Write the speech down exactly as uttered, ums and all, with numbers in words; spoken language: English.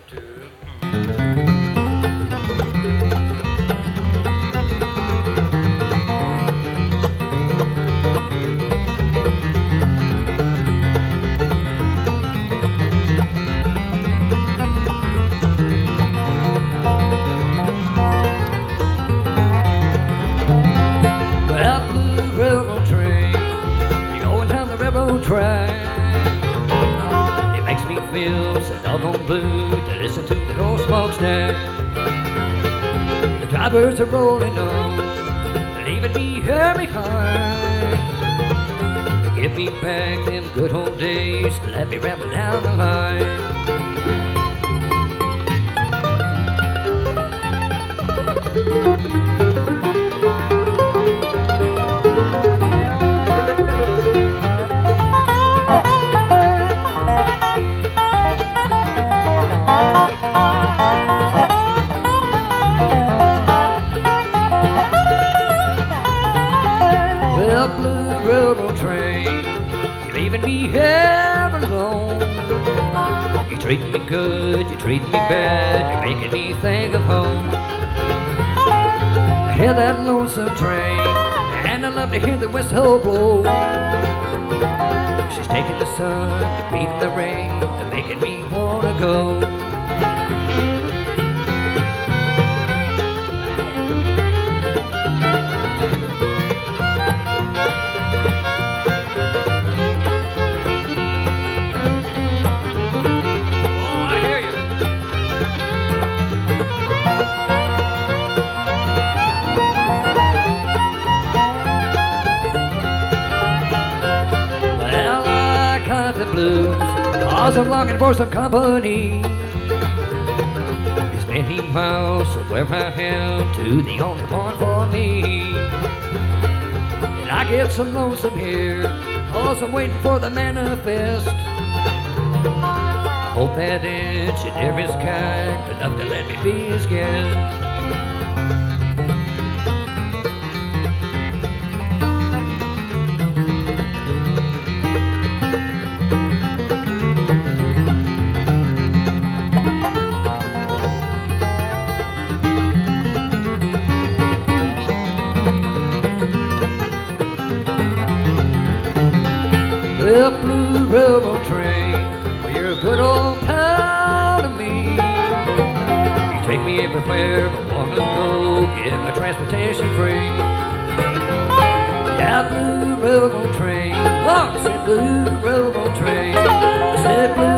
Well, blue railroad train, you're going down the railroad track. It makes me feel so doggone blue to listen to the old smokestack. The drivers are rolling on, leaving me here behind. Give me back them good old days, let me ramble down the line. Well, blue railroad train, you're leaving me here alone. You treat me good, you treat me bad, you're making me think of home. I hear that lonesome train, and I love to hear the whistle blow. She's taking the sun, beating the rain, and making me wanna go. The blues, cause I'm longing for some company. It's many miles from where I am to the only one for me. And I get so lonesome here, cause I'm waiting for the manifest. I hope that engineer is kind enough to let me be his guest. Well, blue railroad train, well, you're a good old pal to me. You take me everywhere I wanna go, get my transportation free. Yeah, blue railroad train, oh, I said blue railroad train, I said blue